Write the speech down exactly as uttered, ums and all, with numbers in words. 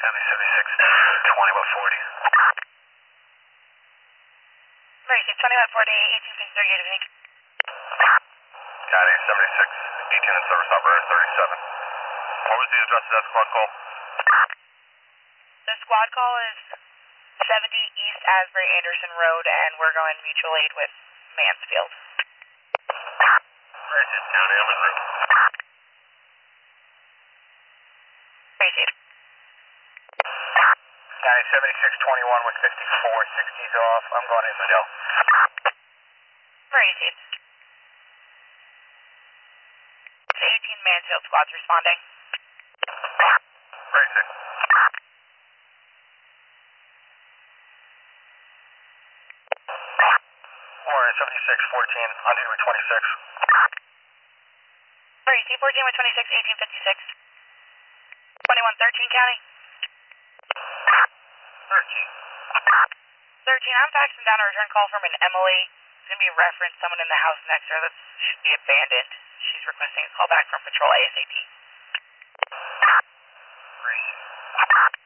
seventy-six twenty, about forty. Emergency twenty one forty, eighteen fifty-three, good evening. County seventy-six eighteen and service operator thirty-seven. What was the address of that squad call? The squad call is seventy East Asbury Anderson Road, and we're going mutual aid with Mansfield. Racing County, I'm in route. Racing. County seventy-six twenty-one with fifty-four sixties off. I'm going infidel. Racing. eighteen Mansfield squads responding. Racing. Warren seventy-six fourteen on duty twenty-six. Racing fourteen with twenty-six, eighteen fifty-six. twenty-one thirteen County. thirteen. thirteen, I'm faxing down a return call from an Emily. It's going to be referenced someone in the house next to her that should be abandoned. She's requesting a call back from Patrol ASAP. Racing.